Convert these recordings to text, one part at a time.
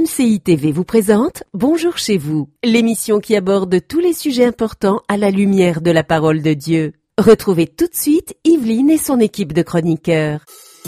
MCI TV vous présente Bonjour chez vous, l'émission qui aborde tous les sujets importants à la lumière de la parole de Dieu. Retrouvez tout de suite Yveline et son équipe de chroniqueurs.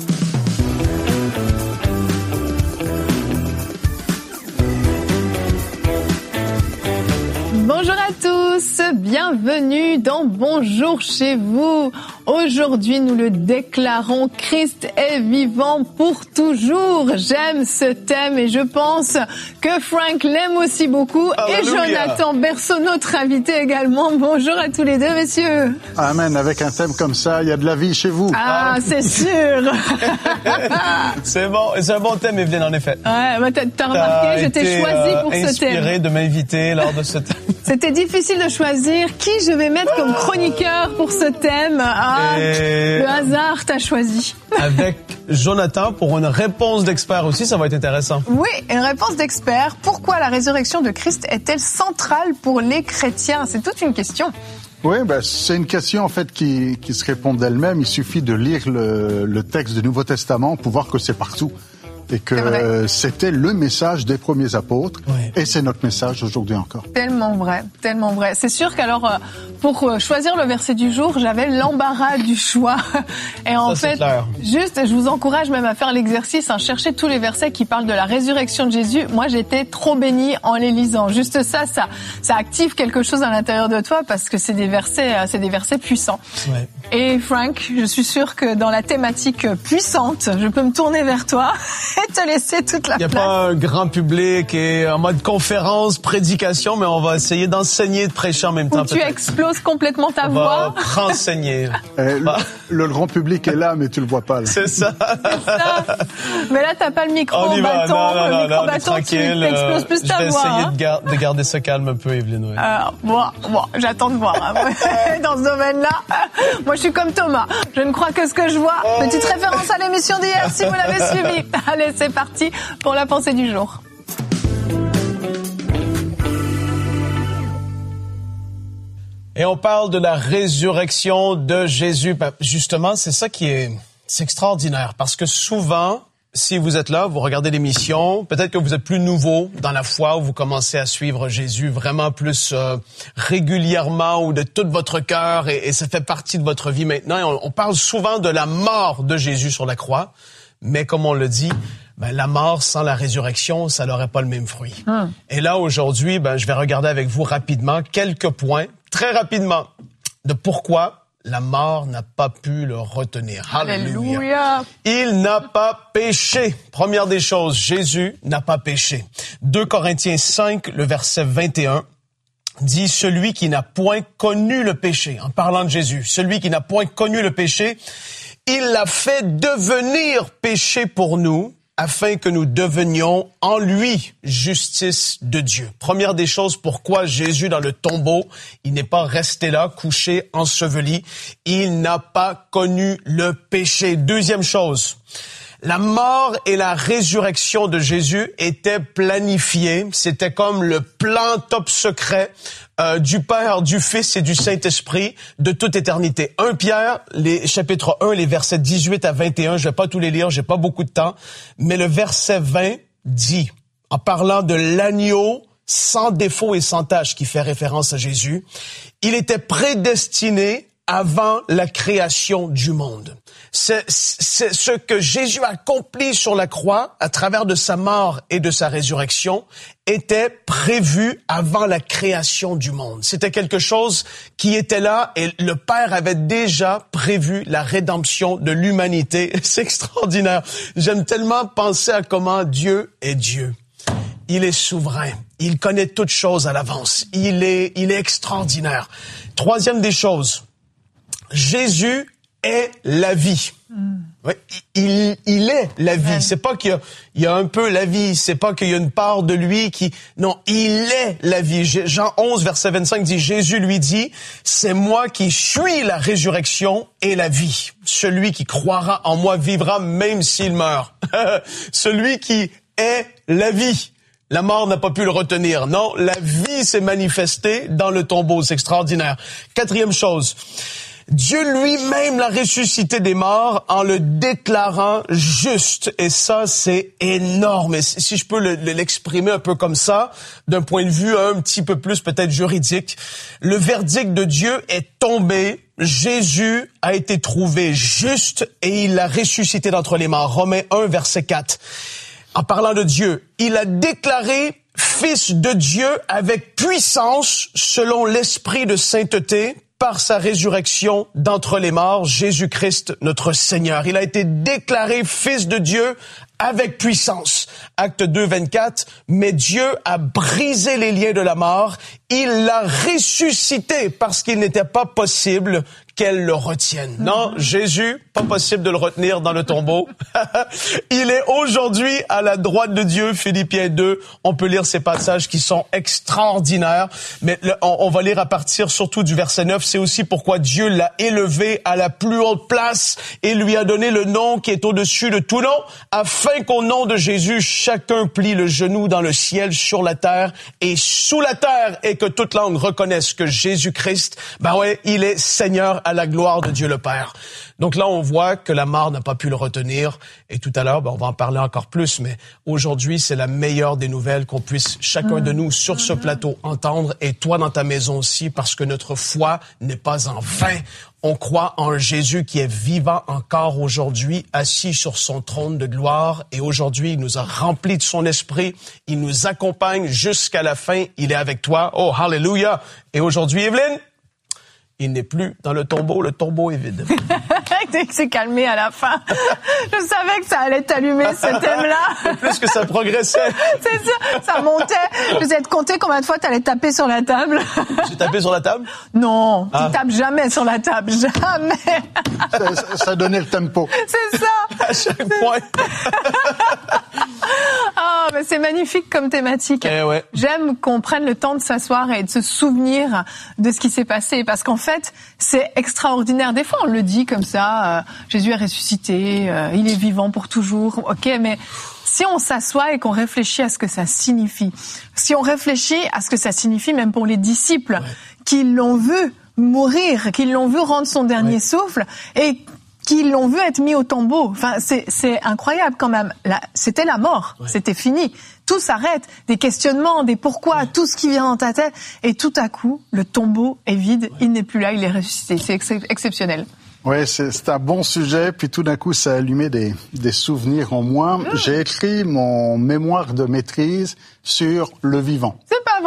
Bonjour à tous, bienvenue dans Bonjour chez vous. Aujourd'hui, nous le déclarons, Christ est vivant pour toujours. J'aime ce thème et je pense que Frank l'aime aussi beaucoup. Alléluia. Et Jonathan Berceau, notre invité également. Bonjour à tous les deux, messieurs. Amen, avec un thème comme ça, il y a de la vie chez vous. Ah, c'est sûr. C'est bon, c'est un bon thème, Evelyne, en effet. Ouais, t'as remarqué, je t'ai choisi pour ce thème. Inspiré de m'inviter lors de ce thème. C'était difficile de choisir qui je vais mettre comme chroniqueur pour ce thème. Le hasard t'a choisi. Avec Jonathan pour une réponse d'expert aussi, ça va être intéressant. Oui, une réponse d'expert. Pourquoi la résurrection de Christ est-elle centrale pour les chrétiens? C'est toute une question. Oui, c'est une question en fait qui se répond d'elle-même. Il suffit de lire le texte du Nouveau Testament pour voir que c'est partout. Et que c'était le message des premiers apôtres, oui. Et c'est notre message aujourd'hui encore. Tellement vrai, tellement vrai. C'est sûr qu'alors, pour choisir le verset du jour, j'avais l'embarras du choix. Et en fait, juste, je vous encourage même à faire l'exercice, chercher tous les versets qui parlent de la résurrection de Jésus. Moi, j'étais trop bénie en les lisant. Juste ça active quelque chose à l'intérieur de toi parce que c'est des versets puissants. Ouais. Et Frank, je suis sûre que dans la thématique puissante, je peux me tourner vers toi et te laisser toute la place. Il n'y a pas un grand public et en mode conférence, prédication, mais on va essayer d'enseigner et de prêcher en même temps. Où tu exploses complètement ta voix. On va renseigner. Le grand public est là, mais tu le vois pas. Là. C'est ça. C'est ça. Mais là, t'as pas le micro bâton. Non, le micro bâton, tu exploses plus ta voix. Je vais essayer de garder ça calme un peu, Evelyne. Ouais. Bon, j'attends de voir. Dans ce domaine-là, moi, je suis comme Thomas. Je ne crois que ce que je vois. Petite référence à l'émission d'hier, si vous l'avez suivi. Allez, c'est parti pour la pensée du jour. Et on parle de la résurrection de Jésus. Justement, c'est ça c'est extraordinaire. Parce que souvent, si vous êtes là, vous regardez l'émission, peut-être que vous êtes plus nouveau dans la foi, ou vous commencez à suivre Jésus vraiment plus régulièrement ou de tout votre cœur, et ça fait partie de votre vie maintenant. Et on parle souvent de la mort de Jésus sur la croix, mais comme on le dit, la mort sans la résurrection, ça n'aurait pas le même fruit. Et là, aujourd'hui, je vais regarder avec vous rapidement quelques points, très rapidement, de pourquoi la mort n'a pas pu le retenir. Alléluia. Il n'a pas péché. Première des choses, Jésus n'a pas péché. 2 Corinthiens 5, le verset 21, dit « Celui qui n'a point connu le péché », en parlant de Jésus, « Celui qui n'a point connu le péché, il l'a fait devenir péché pour nous, afin que nous devenions en lui justice de Dieu. » Première des choses, pourquoi Jésus dans le tombeau, il n'est pas resté là, couché, enseveli. Il n'a pas connu le péché. Deuxième chose, la mort et la résurrection de Jésus étaient planifiées. C'était comme le plan top secret du Père, du Fils et du Saint-Esprit de toute éternité. 1 Pierre, chapitre 1, les versets 18 à 21, je vais pas tous les lire, j'ai pas beaucoup de temps, mais le verset 20 dit, en parlant de l'agneau sans défaut et sans tache qui fait référence à Jésus, il était prédestiné avant la création du monde. C'est ce que Jésus accomplit sur la croix à travers de sa mort et de sa résurrection était prévu avant la création du monde. C'était quelque chose qui était là et le Père avait déjà prévu la rédemption de l'humanité. C'est extraordinaire. J'aime tellement penser à comment Dieu est Dieu. Il est souverain. Il connaît toutes choses à l'avance. Il est extraordinaire. Troisième des choses. Jésus est la vie. Oui, il est la vie. C'est pas qu'il y a un peu la vie. C'est pas qu'il y a une part de lui qui... Non, il est la vie. Jean 11, verset 25 dit, Jésus lui dit, « C'est moi qui suis la résurrection et la vie. Celui qui croira en moi vivra même s'il meurt. » Celui qui est la vie. La mort n'a pas pu le retenir. Non, la vie s'est manifestée dans le tombeau. C'est extraordinaire. Quatrième chose. Dieu lui-même l'a ressuscité des morts en le déclarant juste. Et ça, c'est énorme. Et si je peux l'exprimer un peu comme ça, d'un point de vue un petit peu plus peut-être juridique, le verdict de Dieu est tombé. Jésus a été trouvé juste et il l'a ressuscité d'entre les morts. Romains 1, verset 4. En parlant de Dieu, il a déclaré Fils de Dieu avec puissance selon l'esprit de sainteté par sa résurrection d'entre les morts, Jésus-Christ, notre Seigneur. Il a été déclaré Fils de Dieu avec puissance. Acte 2, 24. Mais Dieu a brisé les liens de la mort. Il l'a ressuscité parce qu'il n'était pas possible qu'elle le retienne. Non, Jésus, pas possible de le retenir dans le tombeau. Il est aujourd'hui à la droite de Dieu, Philippiens 2. On peut lire ces passages qui sont extraordinaires, mais on va lire à partir surtout du verset 9. C'est aussi pourquoi Dieu l'a élevé à la plus haute place et lui a donné le nom qui est au-dessus de tout nom, afin qu'au nom de Jésus, chacun plie le genou dans le ciel, sur la terre et sous la terre, et que toute langue reconnaisse que Jésus-Christ, il est Seigneur à la gloire de Dieu le Père. Donc là, on voit que la mort n'a pas pu le retenir. Et tout à l'heure, on va en parler encore plus, mais aujourd'hui, c'est la meilleure des nouvelles qu'on puisse chacun de nous sur ce plateau entendre, et toi dans ta maison aussi, parce que notre foi n'est pas en vain. On croit en Jésus qui est vivant encore aujourd'hui, assis sur son trône de gloire. Et aujourd'hui, il nous a remplis de son esprit. Il nous accompagne jusqu'à la fin. Il est avec toi. Oh, hallelujah! Et aujourd'hui, Evelyne, il n'est plus dans le tombeau est vide. C'est calmé à la fin. Je savais que ça allait t'allumer, ce thème-là. Plus que ça progressait. C'est ça, ça montait. Je vous ai compté combien de fois t'allais taper sur la table. J'ai tapé sur la table? Non, tu tapes jamais sur la table, jamais. Ça donnait le tempo. C'est ça. À chaque point. Mais c'est magnifique comme thématique. Ouais. J'aime qu'on prenne le temps de s'asseoir et de se souvenir de ce qui s'est passé, parce qu'en fait, c'est extraordinaire. Des fois, on le dit comme ça, Jésus est ressuscité, il est vivant pour toujours. Ok, mais si on s'assoit et qu'on réfléchit à ce que ça signifie, si on réfléchit à ce que ça signifie même pour les disciples qui l'ont vu mourir, qui l'ont vu rendre son dernier souffle, et qui l'ont vu être mis au tombeau. Enfin, c'est incroyable quand même. C'était la mort, c'était fini. Tout s'arrête, des questionnements, des pourquoi, tout ce qui vient dans ta tête. Et tout à coup, le tombeau est vide, il n'est plus là, il est ressuscité. C'est exceptionnel. Oui, c'est un bon sujet. Puis tout d'un coup, ça a allumé des souvenirs en moi. J'ai écrit mon mémoire de maîtrise sur le vivant. C'est pas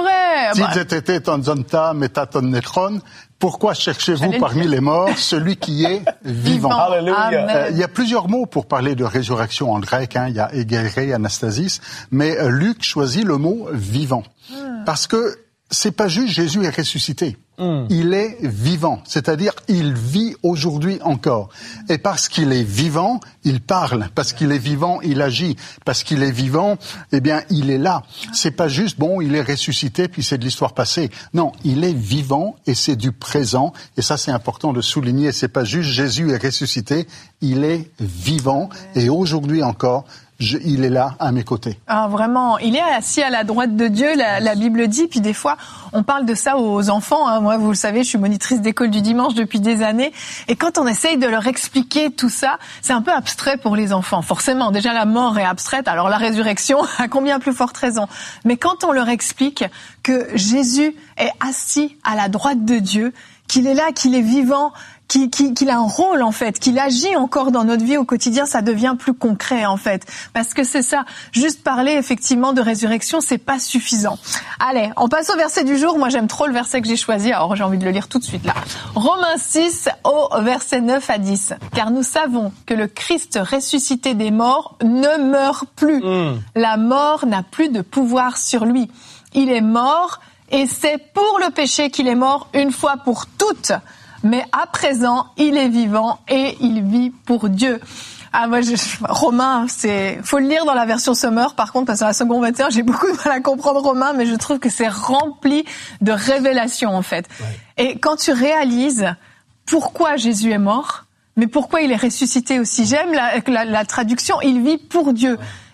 vrai. Pourquoi cherchez-vous parmi les morts celui qui est vivant? Alléluia. Il y a plusieurs mots pour parler de résurrection en grec. Il y a egeré, anastasis. Mais Luc choisit le mot vivant. Parce que c'est pas juste Jésus est ressuscité. Il est vivant, c'est-à-dire il vit aujourd'hui encore. Et parce qu'il est vivant, il parle. Parce qu'il est vivant, il agit. Parce qu'il est vivant, il est là. C'est pas juste, il est ressuscité puis c'est de l'histoire passée. Non, il est vivant et c'est du présent. Et ça, c'est important de souligner. C'est pas juste Jésus est ressuscité, il est vivant. Et aujourd'hui encore, il est là à mes côtés. Ah, vraiment, il est assis à la droite de Dieu, la Bible dit. Puis des fois, on parle de ça aux enfants. Moi, vous le savez, je suis monitrice d'école du dimanche depuis des années. Et quand on essaye de leur expliquer tout ça, c'est un peu abstrait pour les enfants. Forcément, déjà la mort est abstraite, alors la résurrection, à combien plus forte raison. Mais quand on leur explique que Jésus est assis à la droite de Dieu, qu'il est là, qu'il est vivant, qu'il a un rôle en fait, qu'il agit encore dans notre vie au quotidien, ça devient plus concret en fait. Parce que c'est ça, juste parler effectivement de résurrection, c'est pas suffisant. Allez, on passe au verset du jour. Moi j'aime trop le verset que j'ai choisi, alors j'ai envie de le lire tout de suite là. Romains 6 au verset 9 à 10. Car nous savons que le Christ ressuscité des morts ne meurt plus. La mort n'a plus de pouvoir sur lui. Il est mort et c'est pour le péché qu'il est mort une fois pour toutes. Mais à présent, il est vivant et il vit pour Dieu. Romain, faut le lire dans la version Summer, par contre, parce que dans la seconde 21, j'ai beaucoup de mal à comprendre Romain, mais je trouve que c'est rempli de révélations, en fait. Ouais. Et quand tu réalises pourquoi Jésus est mort, mais pourquoi il est ressuscité aussi, j'aime la traduction, il vit pour Dieu.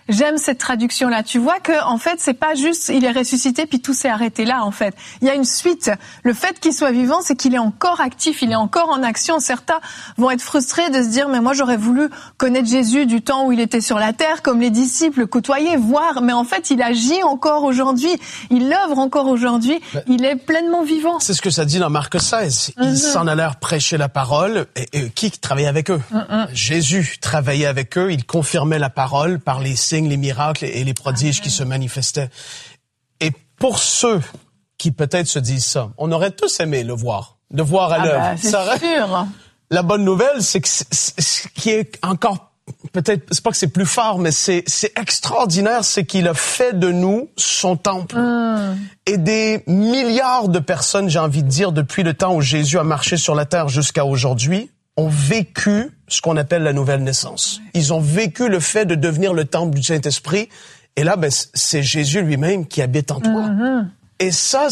J'aime cette traduction-là. Tu vois que, en fait, c'est pas juste, il est ressuscité puis tout s'est arrêté là, en fait. Il y a une suite. Le fait qu'il soit vivant, c'est qu'il est encore actif, il est encore en action. Certains vont être frustrés de se dire, mais moi, j'aurais voulu connaître Jésus du temps où il était sur la terre, comme les disciples, côtoyer, voir. Mais en fait, il agit encore aujourd'hui. Il œuvre encore aujourd'hui. Il est pleinement vivant. C'est ce que ça dit dans Marc 16. Ils s'en allèrent prêcher la parole. Et qui travaillait avec eux? Jésus travaillait avec eux. Il confirmait la parole par les signes, les miracles et les prodiges qui se manifestaient. Et pour ceux qui peut-être se disent ça, on aurait tous aimé le voir, de voir à l'œuvre. C'est sûr. La bonne nouvelle, c'est que ce qui est encore peut-être, c'est pas que c'est plus fort, mais c'est extraordinaire, c'est qu'il a fait de nous son temple. Et des milliards de personnes, j'ai envie de dire, depuis le temps où Jésus a marché sur la terre jusqu'à aujourd'hui, ont vécu ce qu'on appelle la nouvelle naissance. Ils ont vécu le fait de devenir le temple du Saint-Esprit. Et là, c'est Jésus lui-même qui habite en toi. Et ça,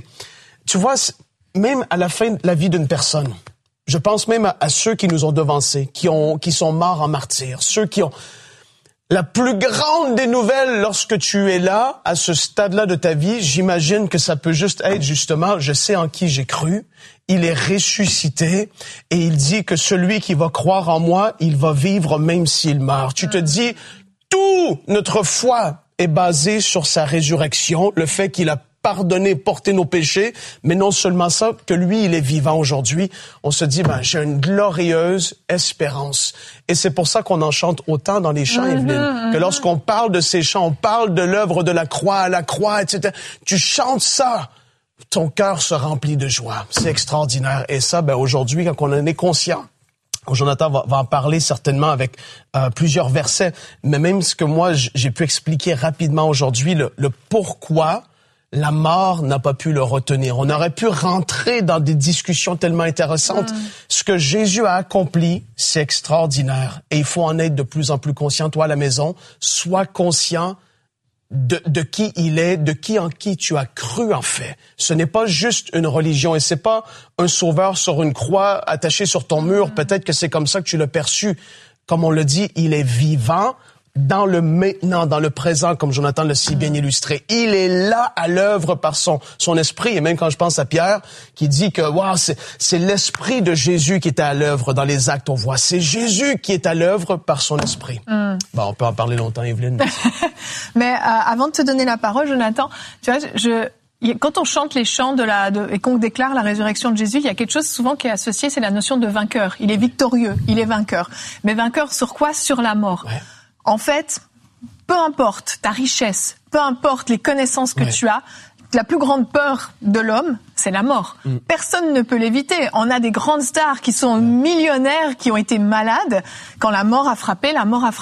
tu vois, même à la fin de la vie d'une personne, je pense même à ceux qui nous ont devancés, qui sont morts en martyrs, ceux qui ont... La plus grande des nouvelles lorsque tu es là, à ce stade-là de ta vie, j'imagine que ça peut juste être justement, je sais en qui j'ai cru, il est ressuscité et il dit que celui qui va croire en moi, il va vivre même s'il meurt. Tu te dis, toute notre foi est basée sur sa résurrection, le fait qu'il a pardonner, porter nos péchés, mais non seulement ça, que lui, il est vivant aujourd'hui. On se dit, j'ai une glorieuse espérance. Et c'est pour ça qu'on en chante autant dans les chants, Evelyne, que lorsqu'on parle de ces chants, on parle de l'œuvre de la croix, etc. Tu chantes ça, ton cœur se remplit de joie. C'est extraordinaire. Et ça, aujourd'hui, quand on en est conscient, Jonathan va en parler certainement avec plusieurs versets, mais même ce que moi, j'ai pu expliquer rapidement aujourd'hui, le pourquoi la mort n'a pas pu le retenir. On aurait pu rentrer dans des discussions tellement intéressantes. Ce que Jésus a accompli, c'est extraordinaire. Et il faut en être de plus en plus conscient. Toi, à la maison, sois conscient de qui il est, de qui en qui tu as cru, en fait. Ce n'est pas juste une religion et c'est pas un sauveur sur une croix attaché sur ton mur. Peut-être que c'est comme ça que tu l'as perçu. Comme on le dit, il est vivant. Dans le maintenant, dans le présent, comme Jonathan l'a si bien illustré. Il est là à l'œuvre par son esprit. Et même quand je pense à Pierre, qui dit que c'est l'esprit de Jésus qui est à l'œuvre dans les actes, on voit. C'est Jésus qui est à l'œuvre par son esprit. On peut en parler longtemps, Evelyne. Mais avant de te donner la parole, Jonathan, tu vois, quand on chante les chants et qu'on déclare la résurrection de Jésus, il y a quelque chose souvent qui est associé, c'est la notion de vainqueur. Il est victorieux, il est vainqueur. Mais vainqueur sur quoi? Sur la mort. Ouais. En fait, peu importe ta richesse, peu importe les connaissances que tu as, la plus grande peur de l'homme, c'est la mort. Personne ne peut l'éviter. On a des grandes stars qui sont millionnaires, qui ont été malades. Quand la mort a frappé,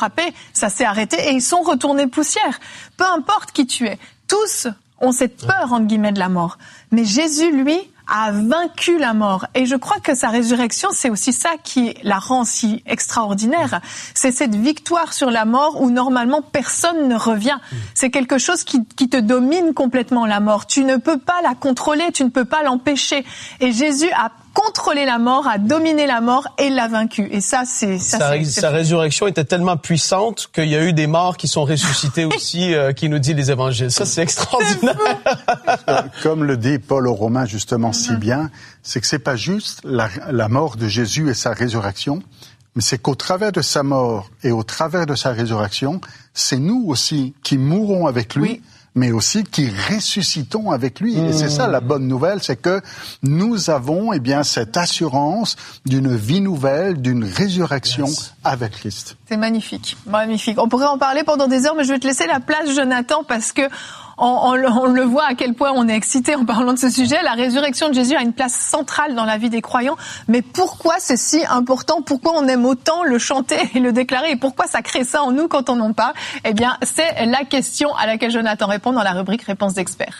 ça s'est arrêté et ils sont retournés poussière. Peu importe qui tu es. Tous ont cette peur, entre guillemets, de la mort. Mais Jésus, lui, a vaincu la mort. Et je crois que sa résurrection, c'est aussi ça qui la rend si extraordinaire. C'est cette victoire sur la mort où normalement personne ne revient. C'est quelque chose qui te domine complètement, la mort. Tu ne peux pas la contrôler, tu ne peux pas l'empêcher. Et Jésus a contrôlé la mort, a dominé la mort et l'a vaincu. Et ça, sa résurrection était tellement puissante qu'il y a eu des morts qui sont ressuscités aussi, qui nous dit les évangiles. Ça, c'est extraordinaire. Comme le dit Paul aux Romains justement si bien, c'est que c'est pas juste la mort de Jésus et sa résurrection, mais c'est qu'au travers de sa mort et au travers de sa résurrection, c'est nous aussi qui mourrons avec lui, mais aussi qui ressuscitons avec lui. Et c'est ça la bonne nouvelle, c'est que nous avons cette assurance d'une vie nouvelle, d'une résurrection avec Christ. C'est magnifique, magnifique. On pourrait en parler pendant des heures, mais je vais te laisser la place, Jonathan, parce que on le voit à quel point on est excité en parlant de ce sujet. La résurrection de Jésus a une place centrale dans la vie des croyants. Mais pourquoi c'est si important? Pourquoi on aime autant le chanter et le déclarer? Et pourquoi ça crée ça en nous quand on en parle? Eh bien, c'est la question à laquelle Jonathan répond dans la rubrique Réponse d'experts.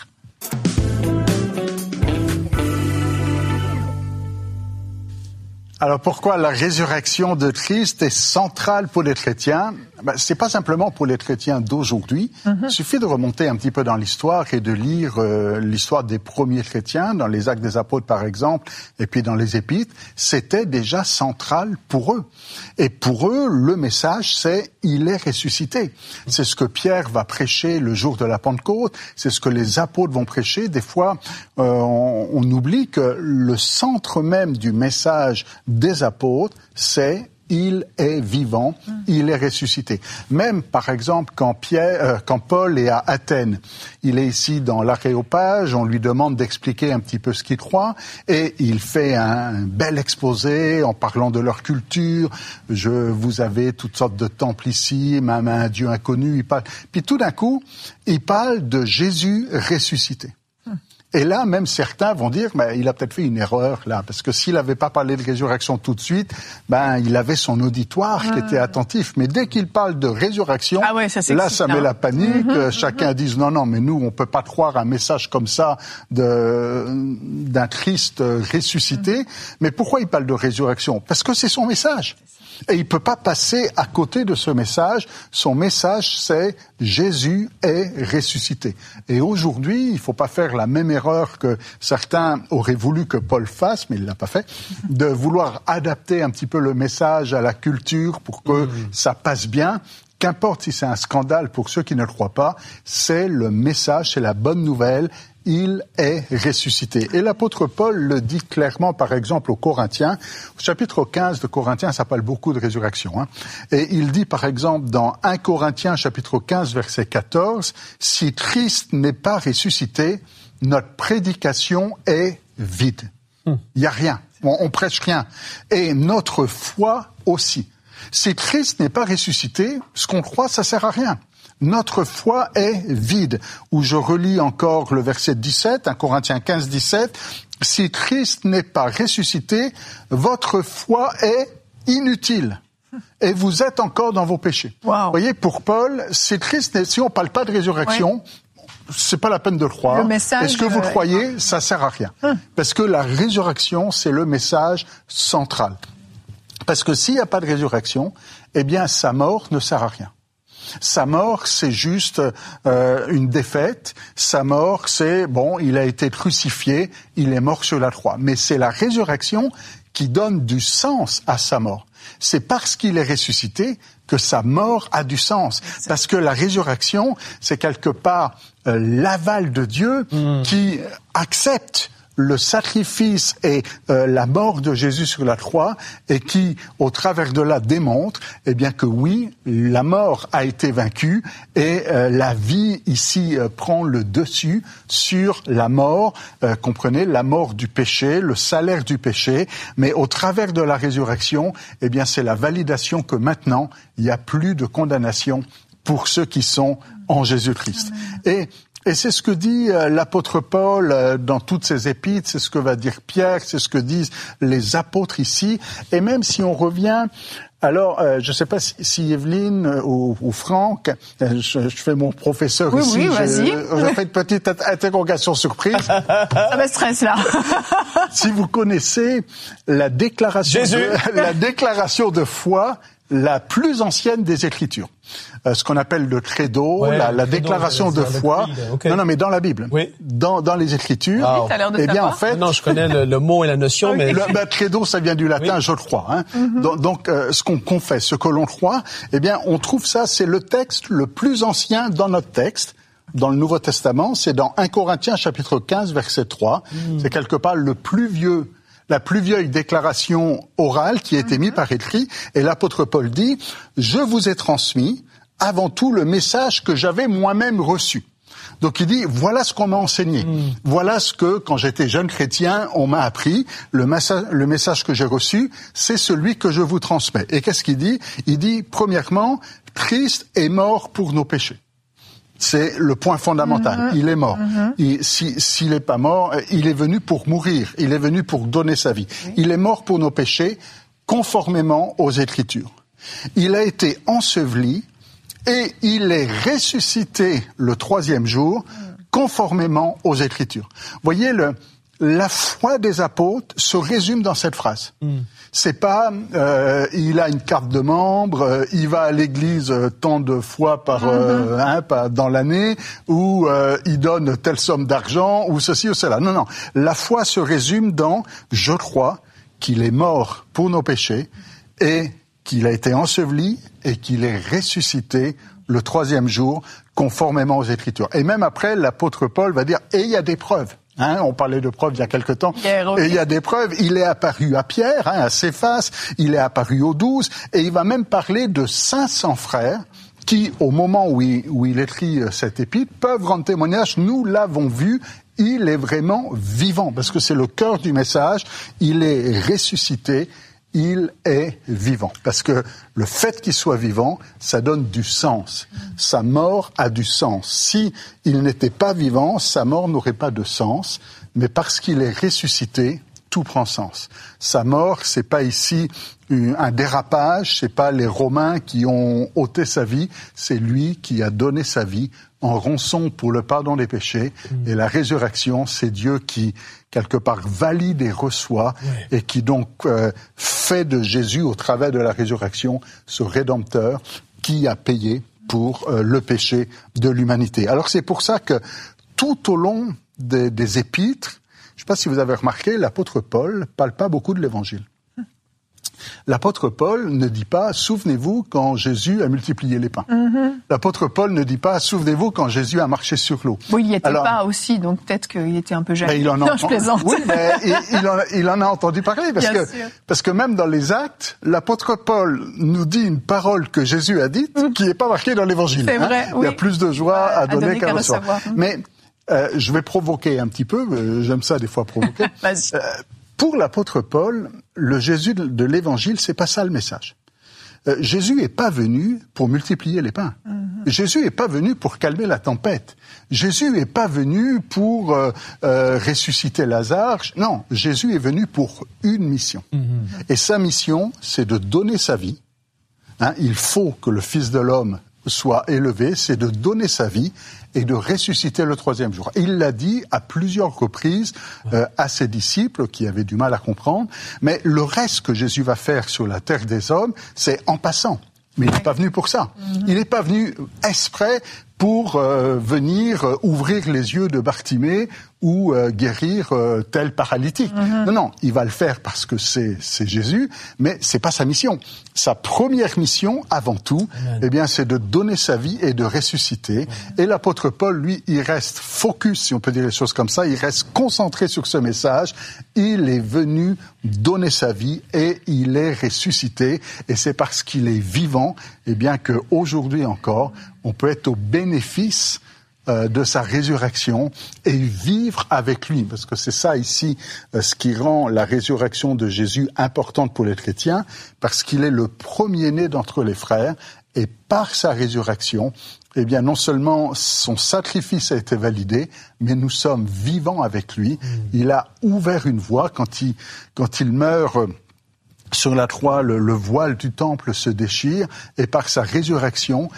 Alors pourquoi la résurrection de Christ est centrale pour les chrétiens? C'est pas simplement pour les chrétiens d'aujourd'hui. Il suffit de remonter un petit peu dans l'histoire et de lire l'histoire des premiers chrétiens, dans les Actes des Apôtres par exemple, et puis dans les Épîtres. C'était déjà central pour eux. Et pour eux, le message, c'est « il est ressuscité ». C'est ce que Pierre va prêcher le jour de la Pentecôte, c'est ce que les apôtres vont prêcher. Des fois, on oublie que le centre même du message des apôtres, c'est il est vivant, il est ressuscité. Même, par exemple, quand Paul est à Athènes, il est ici dans l'Aréopage, on lui demande d'expliquer un petit peu ce qu'il croit, et il fait un bel exposé en parlant de leur culture. Vous avez toutes sortes de temples ici, même un Dieu inconnu. Puis tout d'un coup, il parle de Jésus ressuscité. Et là, même certains vont dire, il a peut-être fait une erreur là, parce que s'il n'avait pas parlé de résurrection tout de suite, il avait son auditoire qui était attentif. Mais dès qu'il parle de résurrection, ça met la panique. Chacun dit non, mais nous, on peut pas croire un message comme ça d'un Christ ressuscité. Mais pourquoi il parle de résurrection? Parce que c'est son message. Et il peut pas passer à côté de ce message. Son message, c'est Jésus est ressuscité. Et aujourd'hui, il faut pas faire la même erreur que certains auraient voulu que Paul fasse, mais il l'a pas fait, de vouloir adapter un petit peu le message à la culture pour que ça passe bien. Qu'importe si c'est un scandale pour ceux qui ne le croient pas, c'est le message, c'est la bonne nouvelle. Il est ressuscité. Et l'apôtre Paul le dit clairement, par exemple, aux Corinthiens. Au chapitre 15 de Corinthiens, ça parle beaucoup de résurrection. Et il dit, par exemple, dans 1 Corinthiens, chapitre 15, verset 14, « Si Christ n'est pas ressuscité, notre prédication est vide. » Il n'y a rien. On prêche rien. Et notre foi aussi. Si Christ n'est pas ressuscité, ce qu'on croit, ça sert à rien. Notre foi est vide. Ou je relis encore le verset 17, 1 Corinthiens 15, 17. Si Christ n'est pas ressuscité, votre foi est inutile. Et vous êtes encore dans vos péchés. Wow. Vous voyez, pour Paul, si on ne parle pas de résurrection, c'est pas la peine de le croire. Est-ce que vous le croyez? Ça sert à rien. Parce que la résurrection, c'est le message central. Parce que s'il n'y a pas de résurrection, eh bien, sa mort ne sert à rien. Sa mort, c'est juste une défaite. Sa mort, c'est, il a été crucifié, il est mort sur la croix. Mais c'est la résurrection qui donne du sens à sa mort. C'est parce qu'il est ressuscité que sa mort a du sens. Parce que la résurrection, c'est quelque part l'aval de Dieu qui accepte le sacrifice et la mort de Jésus sur la croix, et qui, au travers de là, démontre, que oui, la mort a été vaincue et la vie ici prend le dessus sur la mort. Comprenez, la mort du péché, le salaire du péché, mais au travers de la résurrection, c'est la validation que maintenant il n'y a plus de condamnation pour ceux qui sont en Jésus-Christ. Et c'est ce que dit l'apôtre Paul dans toutes ses épîtres, c'est ce que va dire Pierre, c'est ce que disent les apôtres ici. Et même si on revient, alors je ne sais pas si Evelyne ou Franck, je fais mon professeur ici. Oui, vas-y. Je fais une petite interrogation surprise. Ça me stresse là. Si vous connaissez la déclaration de foi la plus ancienne des Écritures. Ce qu'on appelle le credo, la déclaration de foi. Okay. Non, mais dans la Bible. Oui. Dans les Écritures. Wow. En fait. Non, je connais le mot et la notion, mais. Le credo, ça vient du latin, je le crois, Donc, ce qu'on confesse, ce que l'on croit, on trouve ça, c'est le texte le plus ancien dans notre texte. Dans le Nouveau Testament, c'est dans 1 Corinthiens, chapitre 15, verset 3. C'est quelque part la plus vieille déclaration orale qui a été mise par écrit, et l'apôtre Paul dit « Je vous ai transmis avant tout le message que j'avais moi-même reçu ». Donc il dit, voilà ce qu'on m'a enseigné. Voilà ce que, quand j'étais jeune chrétien, on m'a appris. Le message que j'ai reçu, c'est celui que je vous transmets. Et qu'est-ce qu'il dit? Il dit, premièrement, Christ est mort pour nos péchés. C'est le point fondamental. Il est mort. S'il n'est pas mort, il est venu pour mourir. Il est venu pour donner sa vie. Il est mort pour nos péchés, conformément aux Écritures. Il a été enseveli et il est ressuscité le 3e jour, conformément aux Écritures. Voyez la foi des apôtres se résume dans cette phrase. C'est pas il a une carte de membre, il va à l'église tant de fois par dans l'année, ou il donne telle somme d'argent, ou ceci ou cela. Non. La foi se résume dans je crois qu'il est mort pour nos péchés et qu'il a été enseveli et qu'il est ressuscité le 3e jour, conformément aux Écritures. Et même après, l'apôtre Paul va dire et il y a des preuves. On parlait de preuves il y a quelque temps. Et il y a des preuves. Il est apparu à Pierre, à Céphas, il est apparu aux 12, et il va même parler de 500 frères qui, au moment où il écrit cette épître, peuvent rendre témoignage. Nous l'avons vu, il est vraiment vivant, parce que c'est le cœur du message. Il est ressuscité, il est vivant. Parce que le fait qu'il soit vivant, ça donne du sens. Sa mort a du sens. Si il n'était pas vivant, sa mort n'aurait pas de sens. Mais parce qu'il est ressuscité, tout prend sens. Sa mort, c'est pas ici un dérapage, c'est pas les Romains qui ont ôté sa vie, c'est lui qui a donné sa vie en rançon pour le pardon des péchés. Et la résurrection, c'est Dieu qui, quelque part, valide et reçoit, et qui donc fait de Jésus, au travers de la résurrection, ce Rédempteur qui a payé pour le péché de l'humanité. Alors c'est pour ça que tout au long des épîtres, je ne sais pas si vous avez remarqué, l'apôtre Paul ne parle pas beaucoup de l'Évangile. L'apôtre Paul ne dit pas « Souvenez-vous quand Jésus a multiplié les pains ». L'apôtre Paul ne dit pas « Souvenez-vous quand Jésus a marché sur l'eau ». Oui, il n'y était pas aussi, donc peut-être qu'il était un peu jaloux. Je plaisante. Oui, mais il en a entendu parler, parce que même dans les Actes, l'apôtre Paul nous dit une parole que Jésus a dite qui n'est pas marquée dans l'Évangile. C'est vrai, oui. Il y a plus de joie à donner qu'à recevoir. Mais je vais provoquer un petit peu, j'aime ça des fois provoquer. Vas-y. Pour l'apôtre Paul, le Jésus de l'Évangile, c'est pas ça le message. Jésus est pas venu pour multiplier les pains. Jésus est pas venu pour calmer la tempête. Jésus est pas venu pour ressusciter Lazare. Non, Jésus est venu pour une mission. Et sa mission, c'est de donner sa vie. Il faut que le Fils de l'homme soit élevé, c'est de donner sa vie et de ressusciter le 3e jour. Il l'a dit à plusieurs reprises à ses disciples qui avaient du mal à comprendre, mais le reste que Jésus va faire sur la terre des hommes, c'est en passant. Mais il n'est pas venu pour ça. Il n'est pas venu exprès pour venir ouvrir les yeux de Bartimée ou guérir tel paralytique. Non, il va le faire parce que c'est Jésus, mais c'est pas sa mission. Sa première mission, avant tout, c'est de donner sa vie et de ressusciter. Et l'apôtre Paul, lui, il reste focus, si on peut dire les choses comme ça, il reste concentré sur ce message. Il est venu donner sa vie et il est ressuscité. Et c'est parce qu'il est vivant, qu'aujourd'hui encore, on peut être au bénéfice de sa résurrection et vivre avec lui, parce que c'est ça ici ce qui rend la résurrection de Jésus importante pour les chrétiens, parce qu'il est le premier-né d'entre les frères, et par sa résurrection, non seulement son sacrifice a été validé, mais nous sommes vivants avec lui. Il a ouvert une voie quand il meurt sur la croix, le voile du temple se déchire, et par sa résurrection,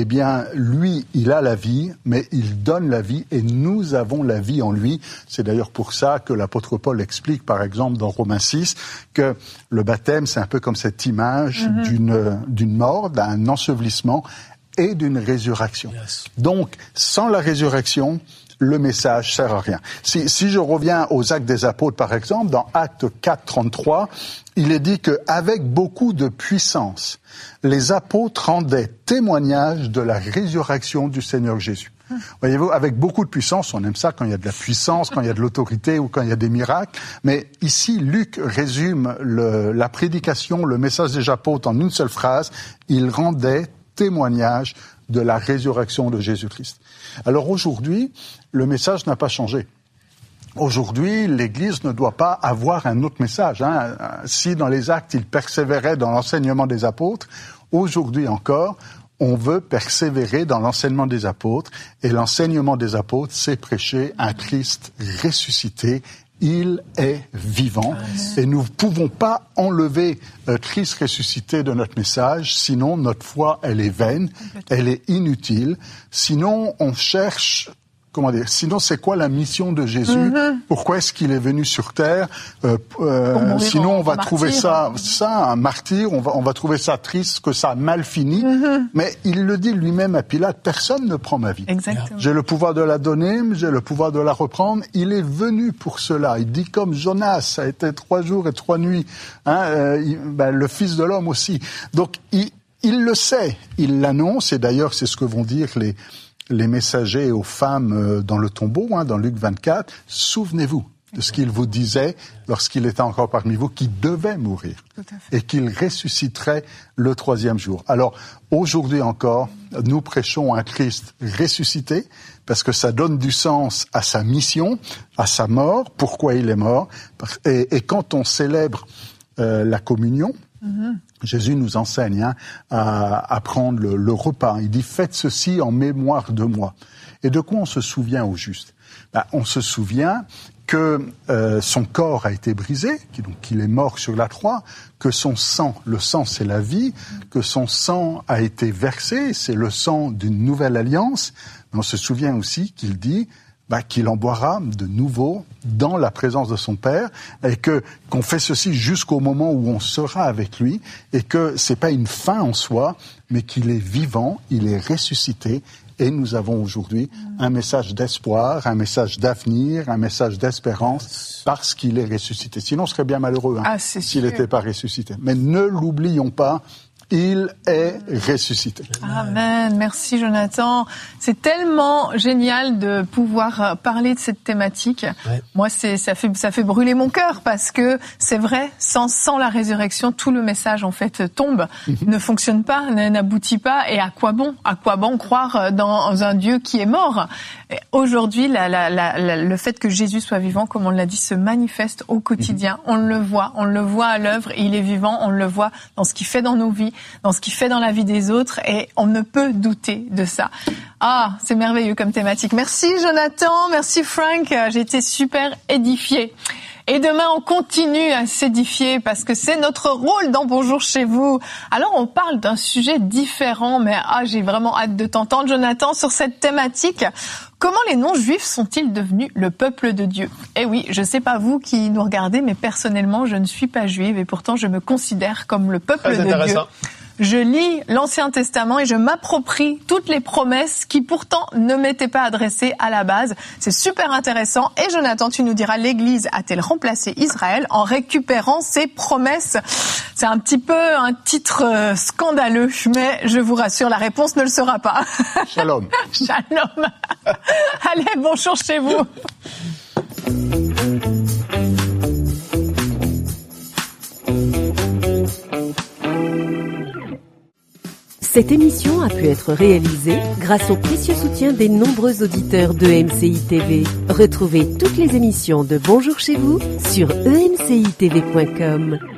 lui, il a la vie, mais il donne la vie, et nous avons la vie en lui. C'est d'ailleurs pour ça que l'apôtre Paul explique, par exemple, dans Romains 6, que le baptême, c'est un peu comme cette image d'une mort, d'un ensevelissement et d'une résurrection. Donc, sans la résurrection, le message sert à rien. Si je reviens aux Actes des Apôtres, par exemple, dans Actes 4, 33, il est dit qu'avec beaucoup de puissance, les apôtres rendaient témoignage de la résurrection du Seigneur Jésus. Voyez-vous, avec beaucoup de puissance, on aime ça quand il y a de la puissance, quand il y a de l'autorité ou quand il y a des miracles, mais ici, Luc résume la prédication, le message des apôtres en une seule phrase, il rendait témoignage de la résurrection de Jésus-Christ. Alors aujourd'hui, le message n'a pas changé. Aujourd'hui, l'Église ne doit pas avoir un autre message. Si dans les Actes, il persévérait dans l'enseignement des apôtres, aujourd'hui encore, on veut persévérer dans l'enseignement des apôtres. Et l'enseignement des apôtres, c'est prêcher un Christ ressuscité. Il est vivant et nous ne pouvons pas enlever Christ ressuscité de notre message, sinon notre foi, elle est vaine, elle est inutile. Sinon, on cherche comment dire, sinon c'est quoi la mission de Jésus? Pourquoi est-ce qu'il est venu sur terre? Sinon on va trouver ça un martyr, on va trouver ça triste, que ça a mal fini. Mais il le dit lui-même à Pilate, personne ne prend ma vie. Exactement. J'ai le pouvoir de la donner, j'ai le pouvoir de la reprendre. Il est venu pour cela. Il dit comme Jonas, ça a été 3 jours et 3 nuits. Le Fils de l'homme aussi. Donc il le sait, il l'annonce, et d'ailleurs c'est ce que vont dire les messagers aux femmes dans le tombeau, dans Luc 24, souvenez-vous de ce qu'il vous disait lorsqu'il était encore parmi vous, qu'il devait mourir et qu'il ressusciterait le 3e jour. Alors, aujourd'hui encore, nous prêchons un Christ ressuscité parce que ça donne du sens à sa mission, à sa mort, pourquoi il est mort. Et quand on célèbre la communion, Jésus nous enseigne à prendre le repas. Il dit « Faites ceci en mémoire de moi ». Et de quoi on se souvient au juste? On se souvient que son corps a été brisé, donc qu'il est mort sur la croix, que son sang, le sang c'est la vie, que son sang a été versé, c'est le sang d'une nouvelle alliance. Mais on se souvient aussi qu'il dit qu'il en boira de nouveau dans la présence de son Père, et qu'on fait ceci jusqu'au moment où on sera avec lui, et que c'est pas une fin en soi, mais qu'il est vivant, il est ressuscité, et nous avons aujourd'hui un message d'espoir, un message d'avenir, un message d'espérance, parce qu'il est ressuscité. Sinon, on serait bien malheureux s'il n'était pas ressuscité. Mais ne l'oublions pas, il est ressuscité. Amen. Merci Jonathan. C'est tellement génial de pouvoir parler de cette thématique. Ouais. Moi, ça fait brûler mon cœur parce que c'est vrai, sans la résurrection, tout le message en fait tombe, ne fonctionne pas, n'aboutit pas. Et à quoi bon croire dans un Dieu qui est mort? Et aujourd'hui, le fait que Jésus soit vivant, comme on l'a dit, se manifeste au quotidien. On le voit à l'œuvre. Il est vivant. On le voit dans ce qu'il fait dans nos vies, dans ce qu'il fait dans la vie des autres, et on ne peut douter de ça. C'est merveilleux comme thématique. Merci Jonathan, merci Frank, j'ai été super édifiée. Et demain, on continue à s'édifier parce que c'est notre rôle dans Bonjour chez vous. Alors, on parle d'un sujet différent, mais j'ai vraiment hâte de t'entendre, Jonathan, sur cette thématique. Comment les non-juifs sont-ils devenus le peuple de Dieu? Eh oui, je sais pas vous qui nous regardez, mais personnellement, je ne suis pas juive et pourtant, je me considère comme le peuple de Dieu. Je lis l'Ancien Testament et je m'approprie toutes les promesses qui pourtant ne m'étaient pas adressées à la base. C'est super intéressant. Et Jonathan, tu nous diras, l'Église a-t-elle remplacé Israël en récupérant ses promesses? C'est un petit peu un titre scandaleux, mais je vous rassure, la réponse ne le sera pas. Shalom. Shalom. Allez, bonjour chez vous. Cette émission a pu être réalisée grâce au précieux soutien des nombreux auditeurs de MCI TV. Retrouvez toutes les émissions de Bonjour chez vous sur emcitv.com.